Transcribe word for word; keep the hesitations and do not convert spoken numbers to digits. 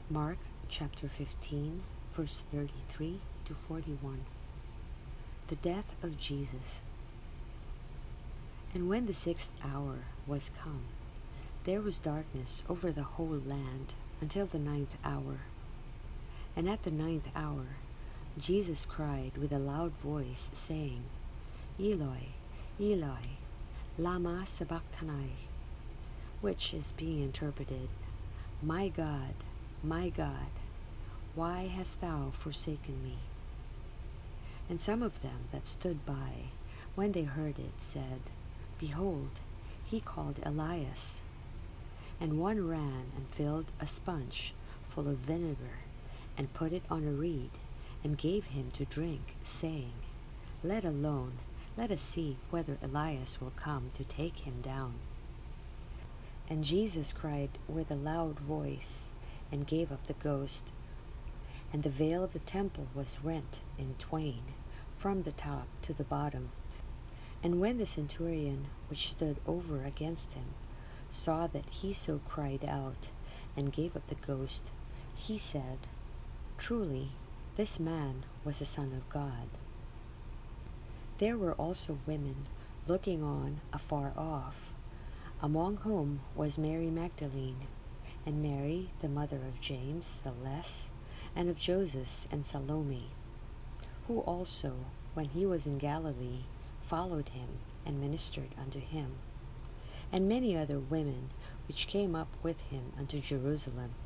Mark chapter fifteen, verse thirty-three to forty-one. The death of Jesus. And when the sixth hour was come, there was darkness over the whole land until the ninth hour. And at the ninth hour, Jesus cried with a loud voice, saying, Eloi, Eloi, lama sabachthani, which is being interpreted, My God, my God, why hast thou forsaken me? And some of them that stood by, when they heard it, said, Behold, he called Elias. And one ran and filled a sponge full of vinegar, and put it on a reed, and gave him to drink, saying, Let alone, let us see whether Elias will come to take him down. And Jesus cried with a loud voice, and gave up the ghost. And the veil of the temple was rent in twain, from the top to the bottom. And when the centurion which stood over against him saw that he so cried out, and gave up the ghost, he said, Truly, this man was the Son of God. There were also women looking on afar off, among whom was Mary Magdalene, and Mary the mother of James the Less, and of Joseph and Salome, who also, when he was in Galilee, followed him and ministered unto him, and many other women which came up with him unto Jerusalem.